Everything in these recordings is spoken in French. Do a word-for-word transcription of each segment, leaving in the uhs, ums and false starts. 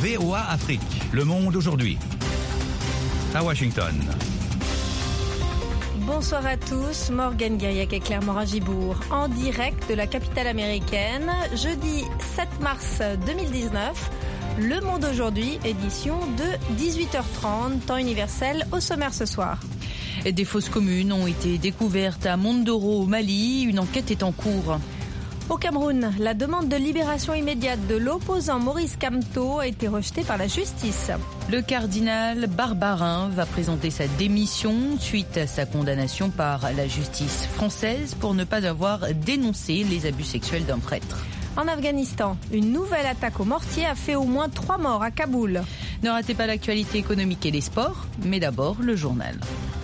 V O A Afrique, Le Monde aujourd'hui. À Washington. Bonsoir à tous, Morgane Guiriac et Claire Morin-Gibourg en direct de la capitale américaine, jeudi sept mars deux mille dix-neuf. Le Monde aujourd'hui, édition de dix-huit heures trente, temps universel au sommaire ce soir. Des fosses communes ont été découvertes à Mondoro au Mali, une enquête est en cours. Au Cameroun, la demande de libération immédiate de l'opposant Maurice Kamto a été rejetée par la justice. Le cardinal Barbarin va présenter sa démission suite à sa condamnation par la justice française pour ne pas avoir dénoncé les abus sexuels d'un prêtre. En Afghanistan, une nouvelle attaque au mortier a fait au moins trois morts à Kaboul. Ne ratez pas l'actualité économique et les sports, mais d'abord le journal.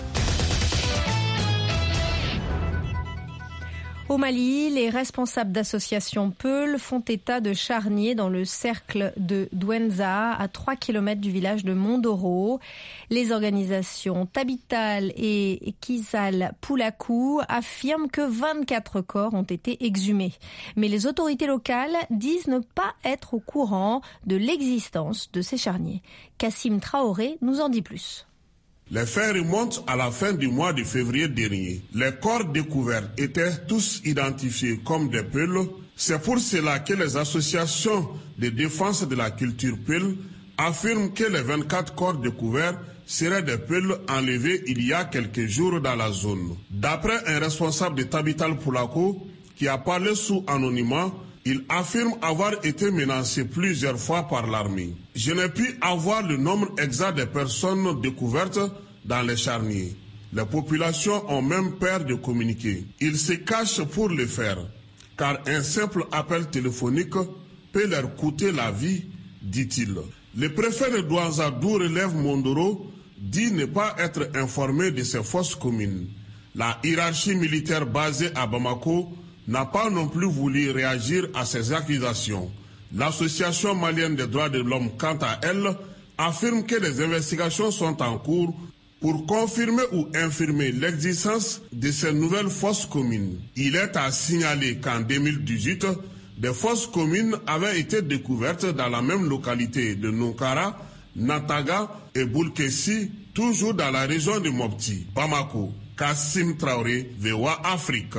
Au Mali, les responsables d'associations Peul font état de charniers dans le cercle de Douenza, à trois kilomètres du village de Mondoro. Les organisations Tabital et Kizal Poulakou affirment que vingt-quatre corps ont été exhumés. Mais les autorités locales disent ne pas être au courant de l'existence de ces charniers. Kassim Traoré nous en dit plus. Les faits remontent à la fin du mois de février dernier. Les corps découverts étaient tous identifiés comme des Peuls. C'est pour cela que les associations de défense de la culture Peul affirment que les vingt-quatre corps découverts seraient des Peuls enlevés il y a quelques jours dans la zone. D'après un responsable de Tabital Poulako qui a parlé sous anonymat, il affirme avoir été menacé plusieurs fois par l'armée. Je n'ai pu avoir le nombre exact des personnes découvertes dans les charniers. Les populations ont même peur de communiquer. Ils se cachent pour le faire, car un simple appel téléphonique peut leur coûter la vie, dit-il. Le préfet de Douenza, d'où relève Mondoro, dit ne pas être informé de ces fausses communes. La hiérarchie militaire basée à Bamako n'a pas non plus voulu réagir à ces accusations. L'Association malienne des droits de l'homme, quant à elle, affirme que des investigations sont en cours pour confirmer ou infirmer l'existence de ces nouvelles fosses communes. Il est à signaler qu'en deux mille dix-huit, des fosses communes avaient été découvertes dans la même localité de Nonkara, Nataga et Boulkessi, toujours dans la région de Mopti. Bamako, Kassim Traoré, V O A Afrique.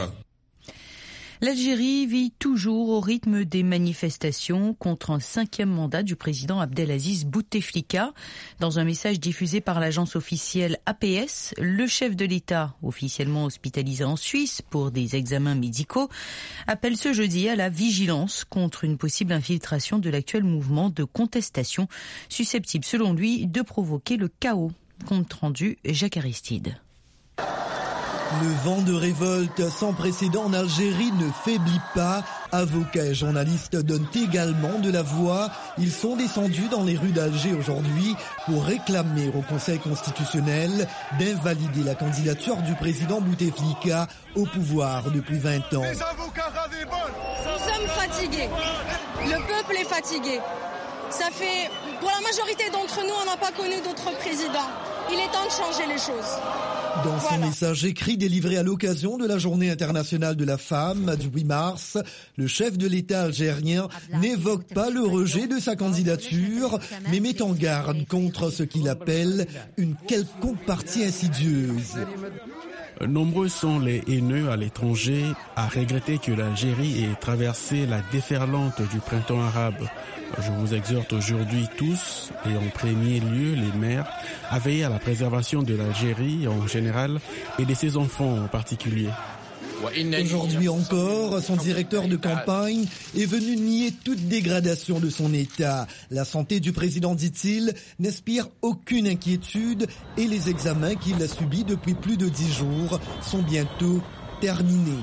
L'Algérie vit toujours au rythme des manifestations contre un cinquième mandat du président Abdelaziz Bouteflika. Dans un message diffusé par l'agence officielle A P S, le chef de l'État, officiellement hospitalisé en Suisse pour des examens médicaux, appelle ce jeudi à la vigilance contre une possible infiltration de l'actuel mouvement de contestation susceptible, selon lui, de provoquer le chaos. Compte rendu Jacques Aristide. Le vent de révolte sans précédent en Algérie ne faiblit pas. Avocats et journalistes donnent également de la voix. Ils sont descendus dans les rues d'Alger aujourd'hui pour réclamer au Conseil constitutionnel d'invalider la candidature du président Bouteflika au pouvoir depuis vingt ans. Les avocats radébol. Nous sommes fatigués. Le peuple est fatigué. Ça fait, pour la majorité d'entre nous, on n'a pas connu d'autres présidents. Il est temps de changer les choses. Dans son voilà. message écrit délivré à l'occasion de la Journée internationale de la femme du huit mars, le chef de l'État algérien n'évoque pas le rejet de sa candidature, mais met en garde contre ce qu'il appelle une quelconque partie insidieuse. Nombreux sont les haineux à l'étranger à regretter que l'Algérie ait traversé la déferlante du printemps arabe. Je vous exhorte aujourd'hui tous, et en premier lieu les maires, à veiller à la préservation de l'Algérie en général et de ses enfants en particulier. Aujourd'hui encore, son directeur de campagne est venu nier toute dégradation de son état. La santé du président, dit-il, n'inspire aucune inquiétude et les examens qu'il a subis depuis plus de dix jours sont bientôt terminés.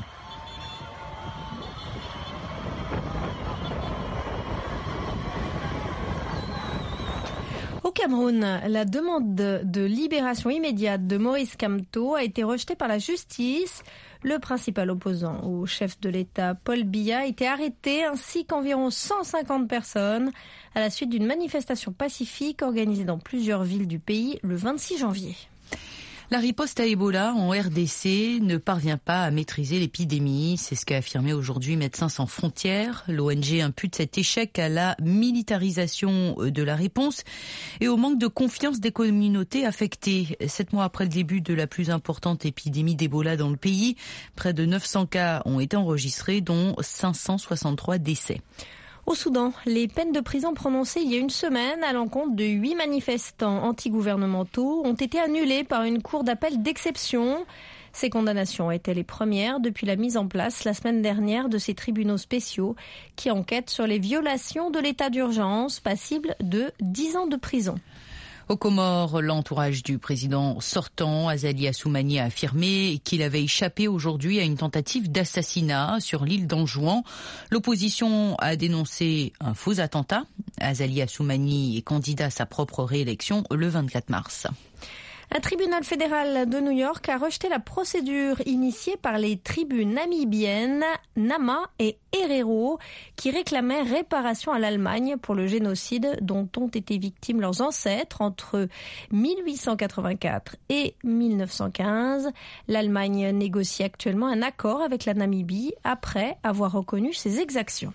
Au Cameroun, la demande de, de libération immédiate de Maurice Kamto a été rejetée par la justice. Le principal opposant au chef de l'État, Paul Biya, a été arrêté, ainsi qu'environ cent cinquante personnes, à la suite d'une manifestation pacifique organisée dans plusieurs villes du pays le vingt-six janvier. La riposte à Ebola en R D C ne parvient pas à maîtriser l'épidémie. C'est ce qu'a affirmé aujourd'hui Médecins sans frontières. L'O N G impute cet échec à la militarisation de la réponse et au manque de confiance des communautés affectées. Sept mois après le début de la plus importante épidémie d'Ebola dans le pays, près de neuf cents cas ont été enregistrés, dont cinq cent soixante-trois décès. Au Soudan, les peines de prison prononcées il y a une semaine à l'encontre de huit manifestants antigouvernementaux ont été annulées par une cour d'appel d'exception. Ces condamnations étaient les premières depuis la mise en place la semaine dernière de ces tribunaux spéciaux qui enquêtent sur les violations de l'état d'urgence passibles de dix ans de prison. Aux Comores, l'entourage du président sortant, Azali Assoumani, a affirmé qu'il avait échappé aujourd'hui à une tentative d'assassinat sur l'île d'Anjouan. L'opposition a dénoncé un faux attentat. Azali Assoumani est candidat à sa propre réélection le vingt-quatre mars. Un tribunal fédéral de New York a rejeté la procédure initiée par les tribus namibiennes Nama et Herero qui réclamaient réparation à l'Allemagne pour le génocide dont ont été victimes leurs ancêtres entre mille huit cent quatre-vingt-quatre et mille neuf cent quinze. L'Allemagne négocie actuellement un accord avec la Namibie après avoir reconnu ses exactions.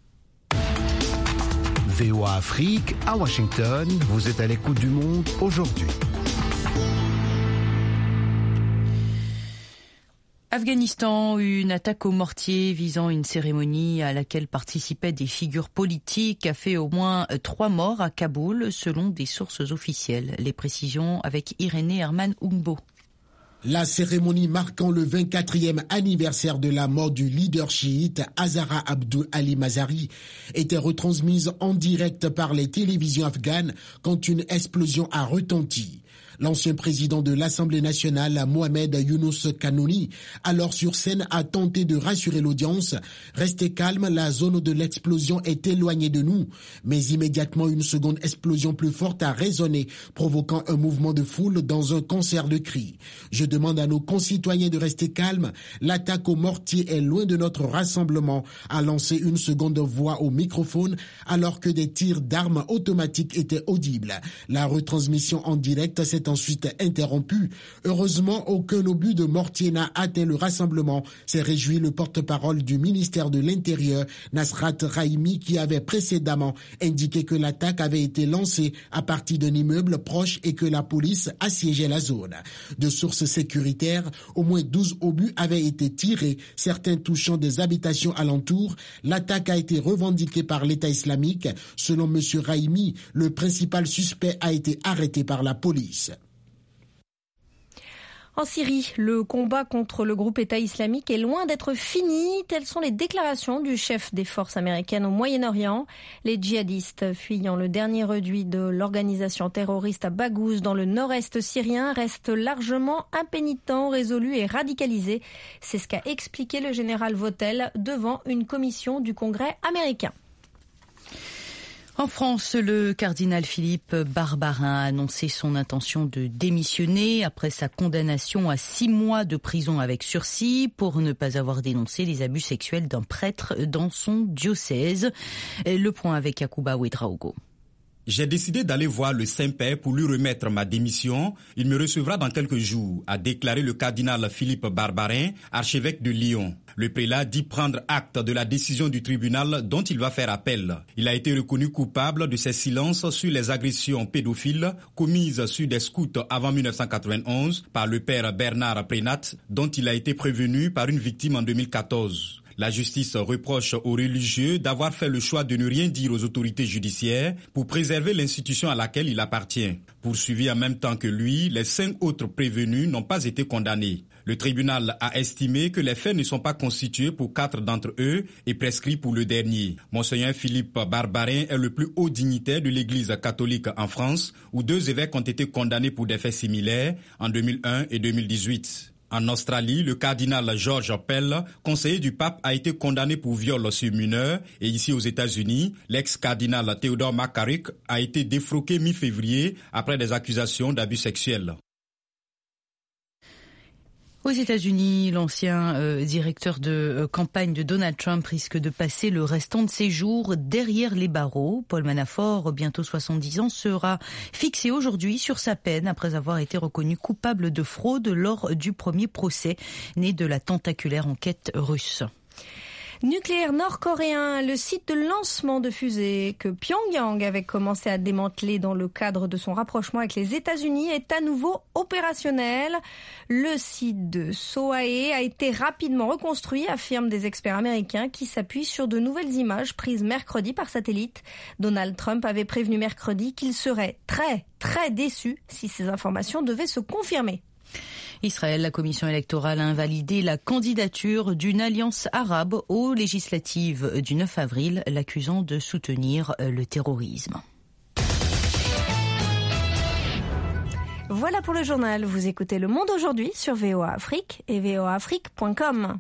V O A Afrique, à Washington, vous êtes à l'écoute du monde aujourd'hui. Afghanistan, une attaque au mortier visant une cérémonie à laquelle participaient des figures politiques a fait au moins trois morts à Kaboul, selon des sources officielles. Les précisions avec Irénée Herman Oumbo. La cérémonie marquant le vingt-quatrième anniversaire de la mort du leader chiite Hazara Abdul Ali Mazari était retransmise en direct par les télévisions afghanes quand une explosion a retenti. L'ancien président de l'Assemblée nationale, Mohamed Younous Kanouni, alors sur scène, a tenté de rassurer l'audience. Restez calme, la zone de l'explosion est éloignée de nous. Mais immédiatement, une seconde explosion plus forte a résonné, provoquant un mouvement de foule dans un concert de cris. Je demande à nos concitoyens de rester calmes. L'attaque au mortier est loin de notre rassemblement, a lancé une seconde voix au microphone, alors que des tirs d'armes automatiques étaient audibles. La retransmission en direct s'est ensuite interrompu. Heureusement, aucun obus de mortier n'a atteint le rassemblement, s'est réjoui le porte-parole du ministère de l'Intérieur, Nasrat Rahimi, qui avait précédemment indiqué que l'attaque avait été lancée à partir d'un immeuble proche et que la police assiégeait la zone. De sources sécuritaires, au moins douze obus avaient été tirés, certains touchant des habitations alentours. L'attaque a été revendiquée par l'État islamique. Selon M. Rahimi, le principal suspect a été arrêté par la police. En Syrie, le combat contre le groupe État islamique est loin d'être fini. Telles sont les déclarations du chef des forces américaines au Moyen-Orient. Les djihadistes fuyant le dernier reduit de l'organisation terroriste à Baghouz dans le nord-est syrien restent largement impénitents, résolus et radicalisés. C'est ce qu'a expliqué le général Votel devant une commission du Congrès américain. En France, le cardinal Philippe Barbarin a annoncé son intention de démissionner après sa condamnation à six mois de prison avec sursis pour ne pas avoir dénoncé les abus sexuels d'un prêtre dans son diocèse. Le point avec Yacouba Ouedraogo. J'ai décidé d'aller voir le Saint-Père pour lui remettre ma démission. Il me recevra dans quelques jours, a déclaré le cardinal Philippe Barbarin, archevêque de Lyon. Le prélat dit prendre acte de la décision du tribunal dont il va faire appel. Il a été reconnu coupable de ses silences sur les agressions pédophiles commises sur des scouts avant mille neuf cent quatre-vingt-onze par le père Bernard Prénat, dont il a été prévenu par une victime en deux mille quatorze. La justice reproche aux religieux d'avoir fait le choix de ne rien dire aux autorités judiciaires pour préserver l'institution à laquelle il appartient. Poursuivi en même temps que lui, les cinq autres prévenus n'ont pas été condamnés. Le tribunal a estimé que les faits ne sont pas constitués pour quatre d'entre eux et prescrits pour le dernier. Monseigneur Philippe Barbarin est le plus haut dignitaire de l'Église catholique en France, où deux évêques ont été condamnés pour des faits similaires en deux mille un et deux mille dix-huit. En Australie, le cardinal George Pell, conseiller du pape, a été condamné pour viol sur mineur. Et ici aux États-Unis, l'ex-cardinal Theodore McCarrick a été défroqué mi-février après des accusations d'abus sexuels. Aux États-Unis, l'ancien euh, directeur de euh, campagne de Donald Trump risque de passer le restant de ses jours derrière les barreaux. Paul Manafort, bientôt soixante-dix ans, sera fixé aujourd'hui sur sa peine après avoir été reconnu coupable de fraude lors du premier procès né de la tentaculaire enquête russe. Nucléaire nord-coréen, le site de lancement de fusées que Pyongyang avait commencé à démanteler dans le cadre de son rapprochement avec les États-Unis est à nouveau opérationnel. Le site de Sohae a été rapidement reconstruit, affirment des experts américains qui s'appuient sur de nouvelles images prises mercredi par satellite. Donald Trump avait prévenu mercredi qu'il serait très, très déçu si ces informations devaient se confirmer. Israël, la commission électorale a invalidé la candidature d'une alliance arabe aux législatives du neuf avril, l'accusant de soutenir le terrorisme. Voilà pour le journal. Vous écoutez Le Monde aujourd'hui sur V O A Afrique et v o a afrique point com.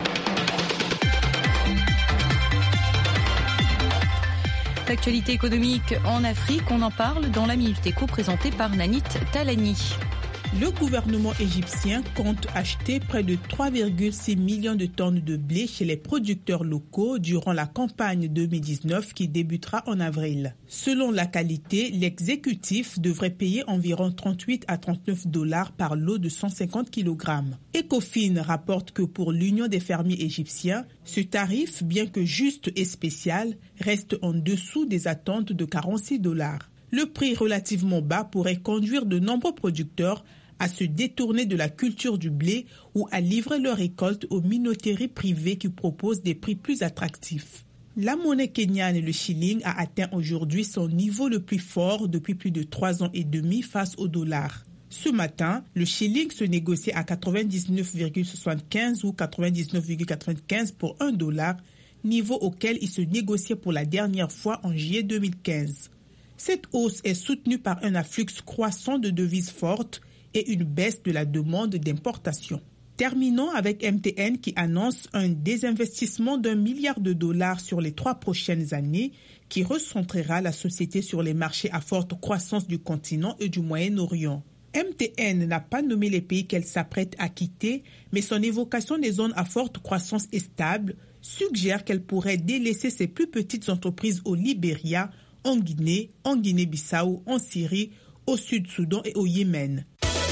L'actualité économique en Afrique, on en parle dans la Minute Éco présentée par Nanit Talani. Le gouvernement égyptien compte acheter près de trois virgule six millions de tonnes de blé chez les producteurs locaux durant la campagne deux mille dix-neuf qui débutera en avril. Selon la qualité, l'exécutif devrait payer environ trente-huit à trente-neuf dollars par lot de cent cinquante kilogrammes. Ecofin rapporte que pour l'Union des fermiers égyptiens, ce tarif, bien que juste et spécial, reste en dessous des attentes de quarante-six dollars. Le prix relativement bas pourrait conduire de nombreux producteurs à se détourner de la culture du blé ou à livrer leur récolte aux minoteries privées qui proposent des prix plus attractifs. La monnaie kenyane, le shilling, a atteint aujourd'hui son niveau le plus fort depuis plus de trois ans et demi face au dollar. Ce matin, le shilling se négociait à quatre-vingt-dix-neuf virgule soixante-quinze ou quatre-vingt-dix-neuf virgule quatre-vingt-quinze pour un dollar, niveau auquel il se négociait pour la dernière fois en juillet deux mille quinze. Cette hausse est soutenue par un afflux croissant de devises fortes et une baisse de la demande d'importation. Terminons avec M T N qui annonce un désinvestissement d'un milliard de dollars sur les trois prochaines années qui recentrera la société sur les marchés à forte croissance du continent et du Moyen-Orient. M T N n'a pas nommé les pays qu'elle s'apprête à quitter, mais son évocation des zones à forte croissance et stable suggère qu'elle pourrait délaisser ses plus petites entreprises au Libéria, en Guinée, en Guinée-Bissau, en Syrie, au Sud-Soudan et au Yémen.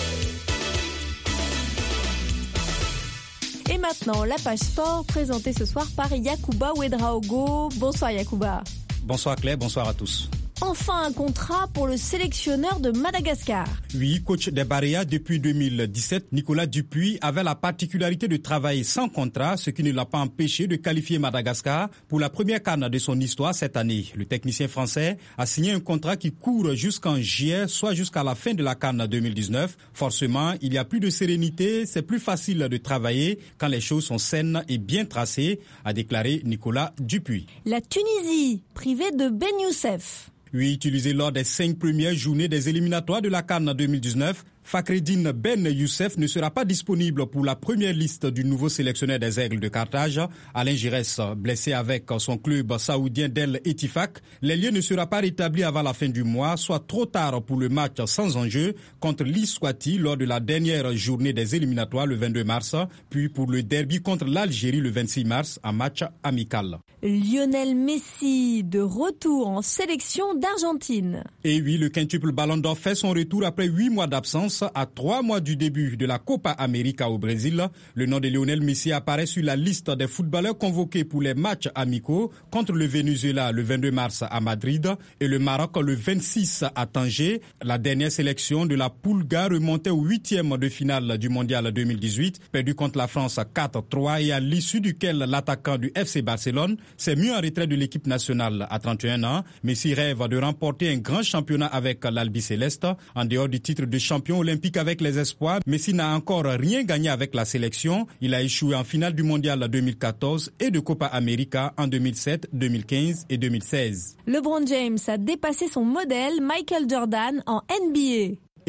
Et maintenant, la page sport présentée ce soir par Yacouba Ouedraogo. Bonsoir Yacouba. Bonsoir Claire, bonsoir à tous. Enfin un contrat pour le sélectionneur de Madagascar. Oui, coach des Barrea depuis deux mille dix-sept, Nicolas Dupuis avait la particularité de travailler sans contrat, ce qui ne l'a pas empêché de qualifier Madagascar pour la première CAN de son histoire cette année. Le technicien français a signé un contrat qui court jusqu'en juillet, soit jusqu'à la fin de la CAN deux mille dix-neuf. Forcément, il y a plus de sérénité, c'est plus facile de travailler quand les choses sont saines et bien tracées, a déclaré Nicolas Dupuis. La Tunisie, privée de Ben Youssef. Oui, utilisé lors des cinq premières journées des éliminatoires de la CAN deux mille dix-neuf, Fakhreddine Ben Youssef ne sera pas disponible pour la première liste du nouveau sélectionneur des Aigles de Carthage. Alain Giresse, blessé avec son club saoudien d'El Ettifaq, l'ailier ne sera pas rétabli avant la fin du mois, soit trop tard pour le match sans enjeu contre l'Iswati lors de la dernière journée des éliminatoires le vingt-deux mars, puis pour le derby contre l'Algérie le vingt-six mars, en match amical. Lionel Messi, de retour en sélection d'Argentine. Et oui, le quintuple Ballon d'Or fait son retour après huit mois d'absence. À trois mois du début de la Copa América au Brésil, le nom de Lionel Messi apparaît sur la liste des footballeurs convoqués pour les matchs amicaux contre le Venezuela le vingt-deux mars à Madrid et le Maroc le vingt-six à Tanger. La dernière sélection de la Pulga remontait au huitième de finale du mondial deux mille dix-huit, perdu contre la France quatre trois et à l'issue duquel l'attaquant du F C Barcelone s'est mis en retrait de l'équipe nationale à trente et un ans. Messi rêve de remporter un grand championnat avec l'Albi Céleste. En dehors du titre de champion olympique avec les espoirs, Messi n'a encore rien gagné avec la sélection. Il a échoué en finale du mondial deux mille quatorze et de Copa América en deux mille sept, deux mille quinze et deux mille seize. LeBron James a dépassé son modèle Michael Jordan en N B A.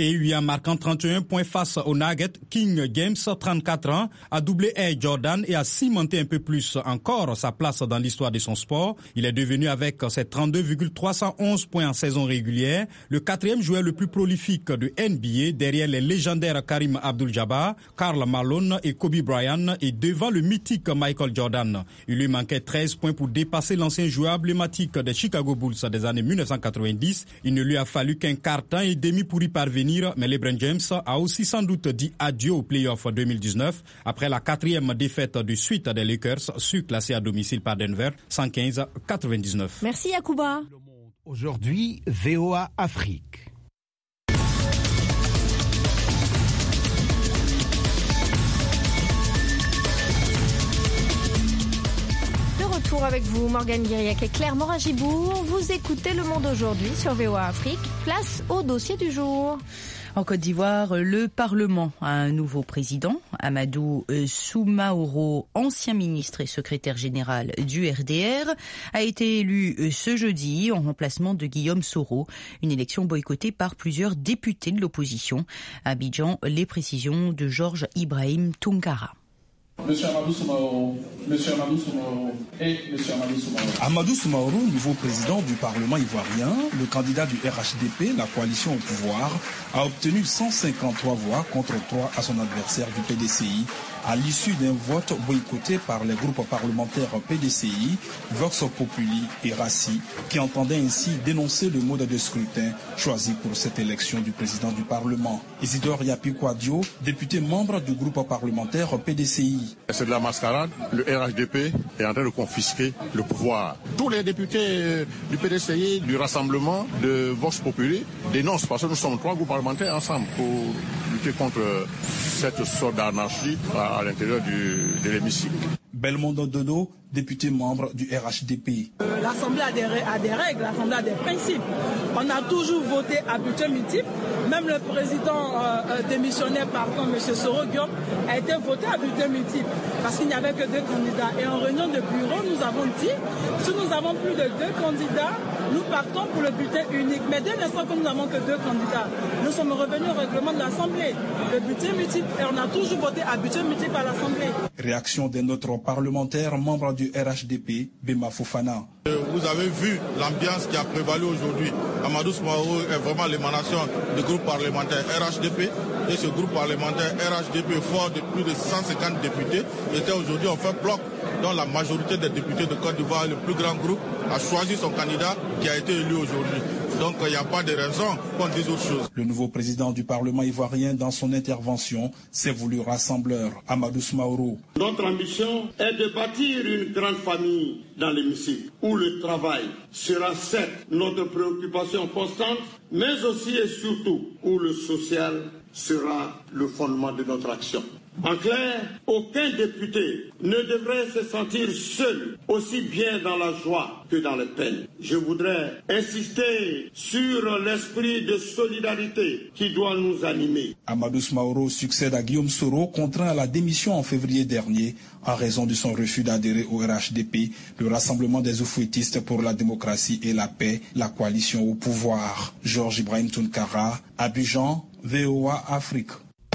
Et lui, en marquant trente et un points face aux Nuggets, King James, trente-quatre ans, a doublé Air Jordan et a cimenté un peu plus encore sa place dans l'histoire de son sport. Il est devenu, avec ses trente-deux virgule trois cent onze points en saison régulière, le quatrième joueur le plus prolifique de N B A derrière les légendaires Karim Abdul-Jabbar, Karl Malone et Kobe Bryant et devant le mythique Michael Jordan. Il lui manquait treize points pour dépasser l'ancien joueur emblématique des Chicago Bulls des années mille neuf cent quatre-vingt-dix. Il ne lui a fallu qu'un quart temps et demi pour y parvenir, mais LeBron James a aussi sans doute dit adieu aux playoffs deux mille dix-neuf après la quatrième défaite de suite des Lakers, surclassés à domicile par Denver, cent quinze à quatre-vingt-dix-neuf. Merci Yacouba. Aujourd'hui, V O A Afrique. Retour avec vous, Morgane Guiriac et Claire Morin-Gibourg. Vous écoutez Le Monde aujourd'hui sur V O A Afrique. Place au dossier du jour. En Côte d'Ivoire, le Parlement a un nouveau président, Amadou Soumaoro, ancien ministre et secrétaire général du R D R, a été élu ce jeudi en remplacement de Guillaume Soro, une élection boycottée par plusieurs députés de l'opposition. À Abidjan, les précisions de Georges Ibrahim Tounkara. Monsieur Amadou Soumaoro, Monsieur Amadou Soumaoro et Monsieur Amadou Soumaoro. Amadou Soumaoro, nouveau président du Parlement ivoirien, le candidat du R H D P, la coalition au pouvoir, a obtenu cent cinquante-trois voix contre trois à son adversaire du P D C I, à l'issue d'un vote boycotté par les groupes parlementaires P D C I, Vox Populi et Rassi, qui entendaient ainsi dénoncer le mode de scrutin choisi pour cette élection du président du Parlement. Isidore Yapi Kouadio, député membre du groupe parlementaire P D C I. C'est de la mascarade. Le R H D P est en train de confisquer le pouvoir. Tous les députés du P D C I, du Rassemblement, de Vox Populi dénoncent, parce que nous sommes trois groupes parlementaires ensemble pour lutter contre cette sorte d'anarchie à l'intérieur du, de l'hémicycle. Belmondo Dodo, député membre du R H D P. Euh, L'Assemblée a des, a des règles, l'Assemblée a des principes. On a toujours voté à bulletin multiple. Même le président euh, démissionnaire, pardon, M. Soro Guillaume, a été voté à bulletin multiple parce qu'il n'y avait que deux candidats. Et en réunion de bureau, nous avons dit, si nous avons plus de deux candidats, nous partons pour le bulletin unique. Mais dès l'instant que nous n'avons que deux candidats, nous sommes revenus au règlement de l'Assemblée. Le bulletin multiple, et on a toujours voté à bulletin multiple à l'Assemblée. Réaction d'un autre parlementaire, membre du R H D P, Bema Fofana. Vous avez vu l'ambiance qui a prévalu aujourd'hui. Amadou Soumaoro est vraiment l'émanation du groupe parlementaire R H D P. Et ce groupe parlementaire R H D P, fort de plus de cent cinquante députés, était aujourd'hui en fait bloc, dont la majorité des députés de Côte d'Ivoire, le plus grand groupe, a choisi son candidat qui a été élu aujourd'hui. Donc il n'y a pas de raison qu'on dise autre chose. Le nouveau président du Parlement ivoirien, dans son intervention, s'est voulu rassembleur. Amadou Soumaoro. Notre ambition est de bâtir une grande famille dans l'hémicycle, où le travail sera certes notre préoccupation constante, mais aussi et surtout où le social sera le fondement de notre action. En clair, aucun député ne devrait se sentir seul, aussi bien dans la joie que dans les peines. Je voudrais insister sur l'esprit de solidarité qui doit nous animer. Amadou Soumaoro succède à Guillaume Soro, contraint à la démission en février dernier en raison de son refus d'adhérer au R H D P, le Rassemblement des Oufouettistes pour la démocratie et la paix, la coalition au pouvoir. Georges Ibrahim Tounkara, Abidjan, V O A Afrique.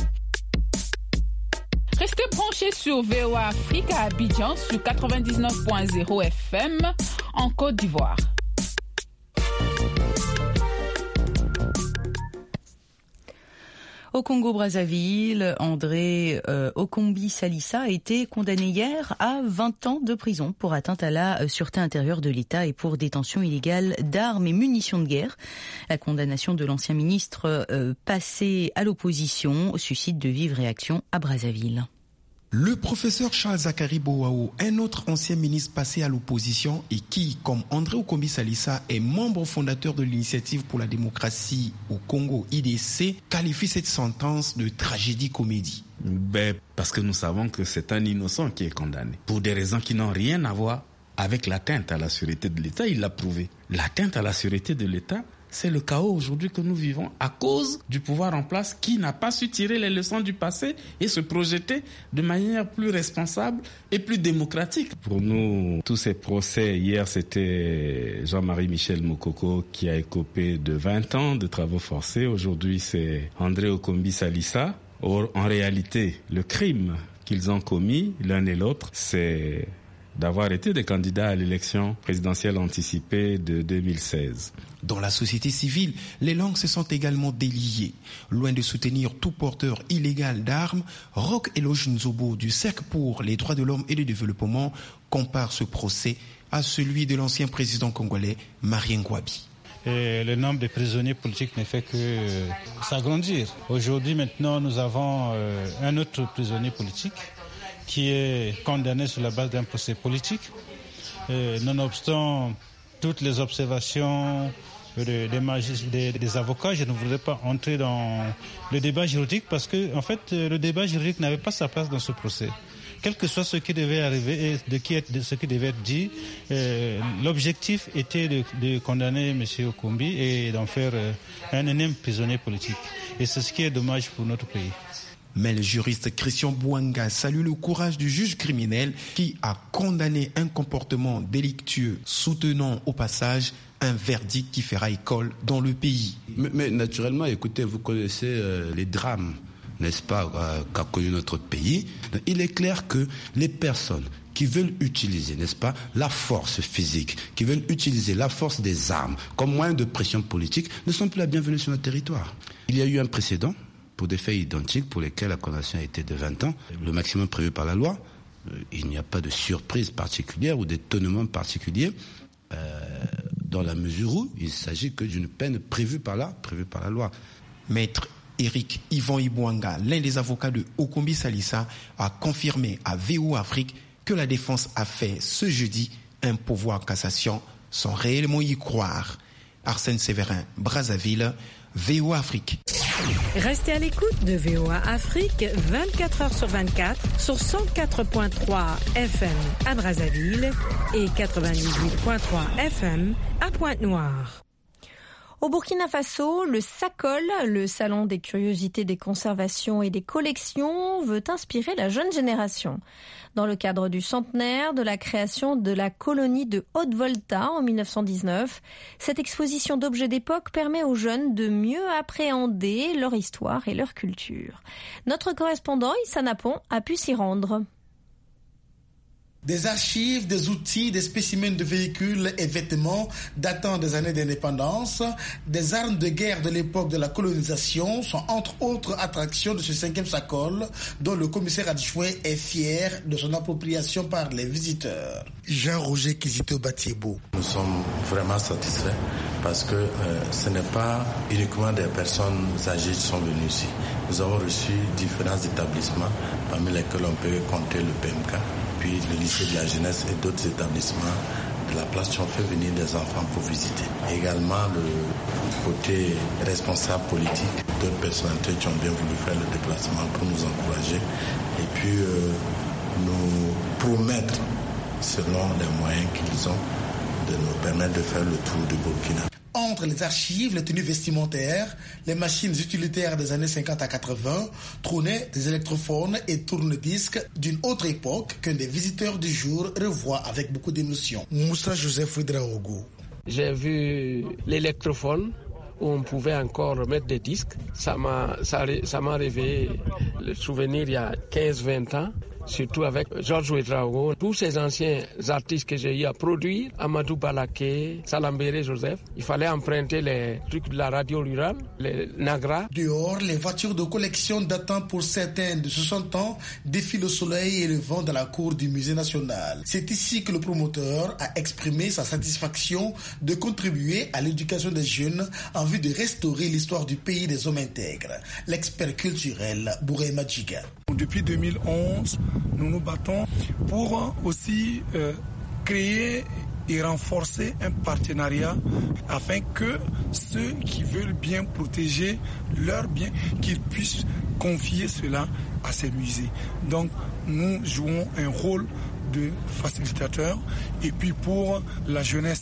Restez branchés sur V O A Afrique à Abidjan sur quatre-vingt-dix-neuf point zéro F M en Côte d'Ivoire. Au Congo-Brazzaville, André euh, Okombi Salissa a été condamné hier à vingt ans de prison pour atteinte à la sûreté intérieure de l'État et pour détention illégale d'armes et munitions de guerre. La condamnation de l'ancien ministre euh, passé à l'opposition suscite de vives réactions à Brazzaville. Le professeur Charles Zakari Boao, un autre ancien ministre passé à l'opposition et qui, comme André Okombi Salissa, est membre fondateur de l'Initiative pour la démocratie au Congo, I D C, qualifie cette sentence de tragédie-comédie. Ben, parce que nous savons que c'est un innocent qui est condamné, pour des raisons qui n'ont rien à voir avec l'atteinte à la sûreté de l'État. Il l'a prouvé. L'atteinte à la sûreté de l'État, C'est le chaos aujourd'hui que nous vivons à cause du pouvoir en place qui n'a pas su tirer les leçons du passé et se projeter de manière plus responsable et plus démocratique. Pour nous, tous ces procès, hier c'était Jean-Marie Michel Mokoko qui a écopé de vingt ans de travaux forcés. Aujourd'hui c'est André Okombi Salissa. Or, en réalité, le crime qu'ils ont commis, l'un et l'autre, c'est d'avoir été des candidats à l'élection présidentielle anticipée de deux mille seize. Dans la société civile, les langues se sont également déliées. Loin de soutenir tout porteur illégal d'armes, Roch Eloge Nzobo du Cercle pour les droits de l'homme et le développement compare ce procès à celui de l'ancien président congolais Marien Ngouabi. Et le nombre de prisonniers politiques ne fait que euh, s'agrandir. Aujourd'hui, maintenant, nous avons euh, un autre prisonnier politique qui est condamné sur la base d'un procès politique. Et nonobstant toutes les observations des, des, magis, des, des avocats, je ne voudrais pas entrer dans le débat juridique parce que, en fait, le débat juridique n'avait pas sa place dans ce procès. Quel que soit ce qui devait arriver et de, qui, de ce qui devait être dit, euh, l'objectif était de, de condamner M. Okombi et d'en faire euh, un énième prisonnier politique. Et c'est ce qui est dommage pour notre pays. Mais le juriste Christian Bouanga salue le courage du juge criminel qui a condamné un comportement délictueux, soutenant au passage un verdict qui fera école dans le pays. Mais, mais naturellement, écoutez, vous connaissez euh, les drames, n'est-ce pas, euh, qu'a connu notre pays. Il est clair que les personnes qui veulent utiliser, n'est-ce pas, la force physique, qui veulent utiliser la force des armes comme moyen de pression politique, ne sont plus la bienvenue sur notre territoire. Il y a eu un précédent pour des faits identiques pour lesquels la condamnation a été de vingt ans, le maximum prévu par la loi. Il n'y a pas de surprise particulière ou d'étonnement particulier, euh, dans la mesure où il s'agit que d'une peine prévue par la, prévue par la loi. Maître Éric Yvan Ibouanga, l'un des avocats de Okombi Salissa, a confirmé à V O Afrique que la défense a fait ce jeudi un pourvoi en cassation sans réellement y croire. Arsène Séverin, Brazzaville, V O Afrique. Restez à l'écoute de V O A Afrique vingt-quatre heures sur vingt-quatre sur cent quatre virgule trois F M à Brazzaville et quatre-vingt-dix-huit virgule trois F M à Pointe-Noire. Au Burkina Faso, le SACOL, le Salon des curiosités, des conservations et des collections, veut inspirer la jeune génération. Dans le cadre du centenaire de la création de la colonie de Haute-Volta en mille neuf cent dix-neuf, cette exposition d'objets d'époque permet aux jeunes de mieux appréhender leur histoire et leur culture. Notre correspondant Issa Napon a pu s'y rendre. Des archives, des outils, des spécimens de véhicules et vêtements datant des années d'indépendance, des armes de guerre de l'époque de la colonisation sont entre autres attractions de ce cinquième SACOL dont le commissaire adjoint est fier de son appropriation par les visiteurs. Jean-Roger Kizito Batiebo. Nous sommes vraiment satisfaits parce que euh, ce n'est pas uniquement des personnes âgées qui sont venues ici. Nous avons reçu différents établissements parmi lesquels on peut compter le P M K, puis le lycée de la jeunesse et d'autres établissements de la place qui ont fait venir des enfants pour visiter. Également le côté responsable politique, d'autres personnalités qui ont bien voulu faire le déplacement pour nous encourager et puis euh, nous promettre, selon les moyens qu'ils ont, de nous permettre de faire le tour du Burkina. Entre les archives, les tenues vestimentaires, les machines utilitaires des années cinquante à quatre-vingts, trônaient des électrophones et tourne-disques d'une autre époque qu'un des visiteurs du jour revoit avec beaucoup d'émotion. Moussa Joseph Ouedraogo. J'ai vu l'électrophone où on pouvait encore mettre des disques. Ça m'a, ça, ça m'a réveillé le souvenir il y a quinze vingt ans. Surtout avec Georges Ouedraogo, tous ces anciens artistes que j'ai eu à produire, Amadou Balaké, Salambéré Joseph, il fallait emprunter les trucs de la radio rurale, les Nagra. Dehors, les voitures de collection datant pour certaines de soixante ans défilent au soleil et le vent dans la cour du musée national. C'est ici que le promoteur a exprimé sa satisfaction de contribuer à l'éducation des jeunes en vue de restaurer l'histoire du pays des hommes intègres. L'expert culturel Bouré Madjiga. Depuis deux mille onze, nous nous battons pour aussi euh, créer et renforcer un partenariat afin que ceux qui veulent bien protéger leurs biens, qu'ils puissent confier cela à ces musées. Donc nous jouons un rôle de facilitateur et puis pour la jeunesse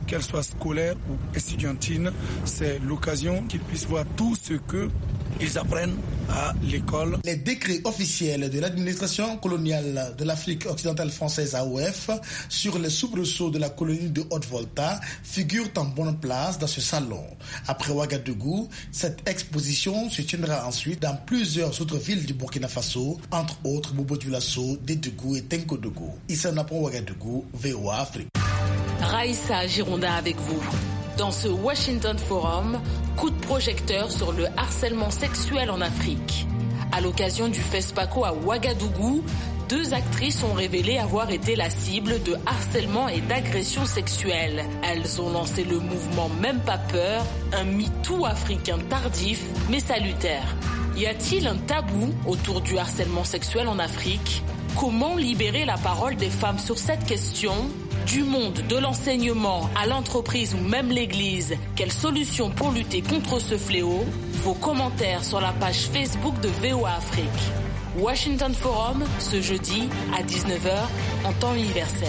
qu'elles soient scolaires ou estudiantines. C'est l'occasion qu'ils puissent voir tout ce qu'ils apprennent à l'école. Les décrets officiels de l'administration coloniale de l'Afrique occidentale française A O F sur les soubresauts de la colonie de Haute-Volta figurent en bonne place dans ce salon. Après Ouagadougou, cette exposition se tiendra ensuite dans plusieurs autres villes du Burkina Faso, entre autres Bobo-Dioulasso, Dédougou et Tenkodougou. Issa Napon, Ouagadougou, V O A Afrique. Raïssa Gironda avec vous. Dans ce Washington Forum, coup de projecteur sur le harcèlement sexuel en Afrique. À l'occasion du FESPACO à Ouagadougou, deux actrices ont révélé avoir été la cible de harcèlement et d'agression sexuelle. Elles ont lancé le mouvement Même pas peur, un MeToo africain tardif mais salutaire. Y a-t-il un tabou autour du harcèlement sexuel en Afrique ? Comment libérer la parole des femmes sur cette question ? Du monde de l'enseignement à l'entreprise ou même l'église, quelle solution pour lutter contre ce fléau ? Vos commentaires sur la page Facebook de V O A Afrique. Washington Forum, ce jeudi à dix-neuf heures en temps universel.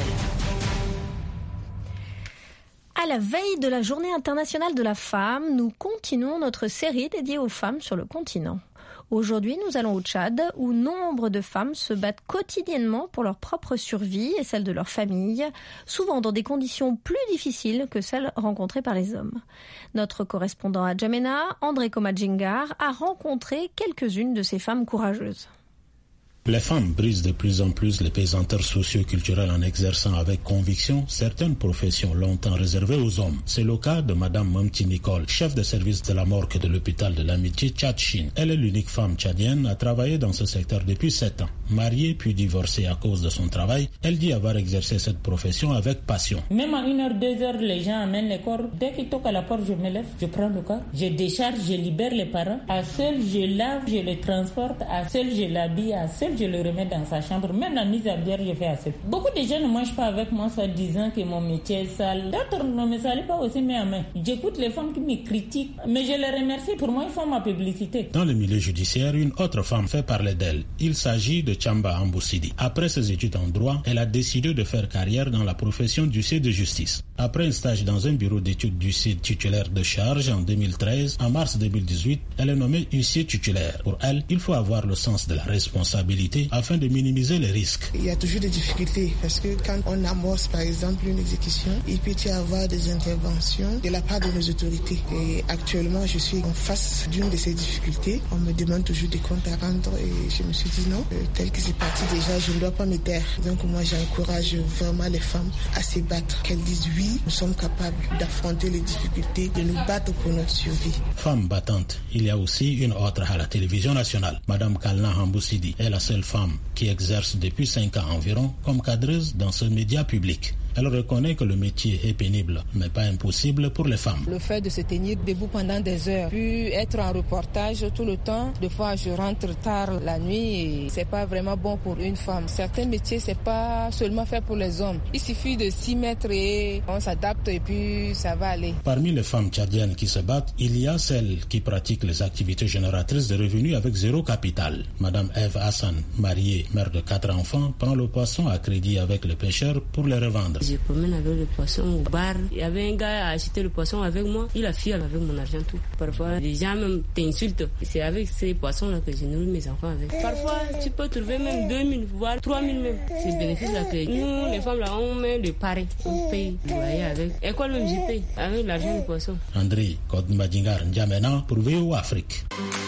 À la veille de la Journée internationale de la femme, nous continuons notre série dédiée aux femmes sur le continent. Aujourd'hui, nous allons au Tchad, où nombre de femmes se battent quotidiennement pour leur propre survie et celle de leur famille, souvent dans des conditions plus difficiles que celles rencontrées par les hommes. Notre correspondant à Djamena, André Komadjingar, a rencontré quelques-unes de ces femmes courageuses. Les femmes brisent de plus en plus les pesanteurs socio-culturelles en exerçant avec conviction certaines professions longtemps réservées aux hommes. C'est le cas de Madame Momti Nicole, chef de service de la morgue de l'hôpital de l'Amitié Tchad-Chine. Elle est l'unique femme tchadienne à travailler dans ce secteur depuis sept ans. Mariée puis divorcée à cause de son travail, elle dit avoir exercé cette profession avec passion. Même à une heure, deux heures, les gens amènent les corps. Dès qu'ils toquent à la porte, je me lève, je prends le corps, je décharge, je libère les parents. À seul, je lave, je les transporte. À seul, je l'habille. À seul, je le remets dans sa chambre. Même la mise à bière, je fais assez. Beaucoup de gens ne mangent pas avec moi, soit disant que mon métier est sale. D'autres ne me saluent pas aussi, mais à main. J'écoute les femmes qui me critiquent, mais je les remercie. Pour moi, ils font ma publicité. Dans le milieu judiciaire, une autre femme fait parler d'elle. Il s'agit de Chamba Amboussidi. Après ses études en droit, elle a décidé de faire carrière dans la profession d'huissier de justice. Après un stage dans un bureau d'études d'huissier titulaire de charge en deux mille treize, en mars deux mille dix-huit, elle est nommée huissier titulaire. Pour elle, il faut avoir le sens de la responsabilité afin de minimiser les risques. Il y a toujours des difficultés parce que quand on amorce par exemple une exécution, il peut y avoir des interventions de la part de nos autorités. Et actuellement, je suis en face d'une de ces difficultés. On me demande toujours des comptes à rendre et je me suis dit non, euh, tel que c'est parti déjà, je ne dois pas me taire. Donc moi, j'encourage vraiment les femmes à se battre, qu'elles disent oui, nous sommes capables d'affronter les difficultés, de nous battre pour notre survie. Femme battante, il y a aussi une autre à la télévision nationale. Madame Kalna Amboussidi est la seule femme qui exerce depuis cinq ans environ comme cadreuse dans ce média public. Elle reconnaît que le métier est pénible, mais pas impossible pour les femmes. Le fait de se tenir debout pendant des heures, puis être en reportage tout le temps, des fois je rentre tard la nuit et c'est pas vraiment bon pour une femme. Certains métiers, c'est pas seulement fait pour les hommes. Il suffit de s'y mettre et on s'adapte et puis ça va aller. Parmi les femmes tchadiennes qui se battent, il y a celles qui pratiquent les activités génératrices de revenus avec zéro capital. Madame Eve Hassan, mariée, mère de quatre enfants, prend le poisson à crédit avec les pêcheurs pour les revendre. Je promène avec le poisson au bar. Il y avait un gars à acheter le poisson avec moi. Il a fui avec mon argent tout. Parfois, les gens même t'insultent. C'est avec ces poissons-là que je nourris mes enfants avec. Parfois, tu peux trouver même deux mille, voire trois mille même. C'est le bénéfice là que nous, les femmes là, on met le pari. On paye le loyer avec. École même, j'y paye avec l'argent du poisson. André Komadjingar N'Djamena pour V O A Afrique.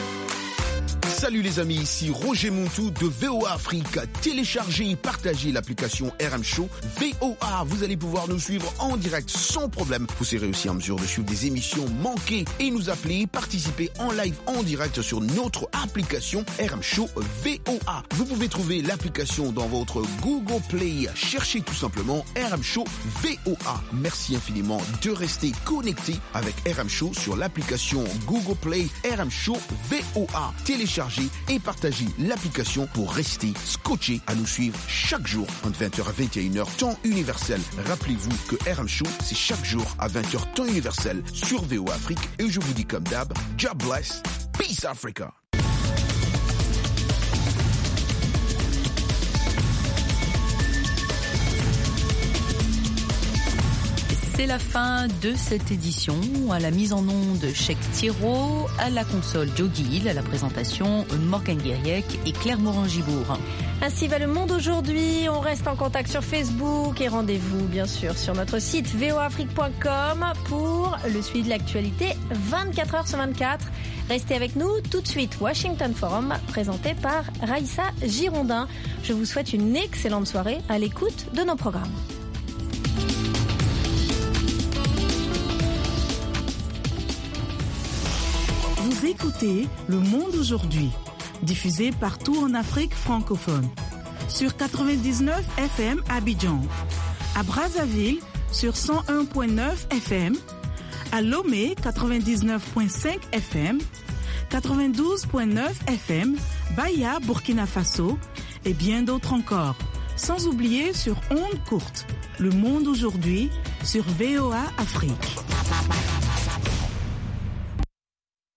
Salut les amis, ici Roger Montou de V O A Afrique. Téléchargez et partagez l'application R M Show V O A. Vous allez pouvoir nous suivre en direct sans problème. Vous serez aussi en mesure de suivre des émissions manquées et nous appeler, participer en live en direct sur notre application R M Show V O A. Vous pouvez trouver l'application dans votre Google Play. Cherchez tout simplement R M Show V O A. Merci infiniment de rester connecté avec R M Show sur l'application Google Play R M Show V O A. Téléchargez et partagez l'application pour rester scotché à nous suivre chaque jour entre vingt heures à vingt et une heures temps universel. Rappelez-vous que R M Show, c'est chaque jour à vingt heures temps universel sur V O A Afrique. Et je vous dis comme d'hab, God bless, peace Africa. C'est la fin de cette édition. À la mise en onde, Cheikh Thiro, à la console, Joe Gill, à la présentation, Morgane Guériec et Claire Morin-Gibourg. Ainsi va le monde aujourd'hui. On reste en contact sur Facebook et rendez-vous bien sûr sur notre site v o a afrique point com pour le suivi de l'actualité vingt-quatre heures sur vingt-quatre. Restez avec nous tout de suite. Washington Forum présenté par Raïssa Girondin. Je vous souhaite une excellente soirée à l'écoute de nos programmes. Vous écoutez Le Monde aujourd'hui, diffusé partout en Afrique francophone. Sur quatre-vingt-dix-neuf F M à Abidjan, à Brazzaville sur cent un virgule neuf F M, à Lomé quatre-vingt-dix-neuf virgule cinq F M, quatre-vingt-douze virgule neuf F M, Baya, Burkina Faso et bien d'autres encore. Sans oublier sur ondes courtes, Le Monde aujourd'hui sur V O A Afrique.